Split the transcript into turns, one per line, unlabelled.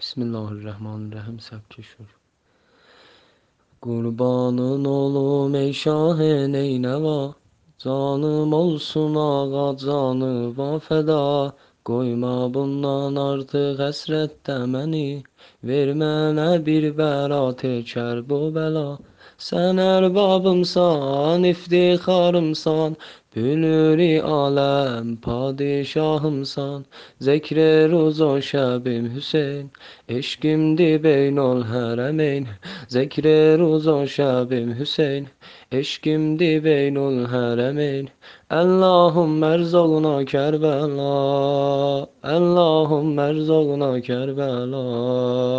Bismillahirrahmanirrahim. Səbkeşur. Qurbanın olum ey şahı neynəva, canım olsun ağa canıva fəda. Qoyma bundan artıq həsrətdə məni, vermə mənə bir bəla tekər bu bəla. Sən ərbabımsan, iftixarımsan, büluri aləm padişahımsan. Zikri ruzo şəbim Hüseyn, eşkimdi beynol hərəmeyn. Zikri ruzo şəbim Hüseyn, eşkimdi beynol hərəmeyn. Allahümme erzogna Kerbela, Allahümme erzogna Kerbela.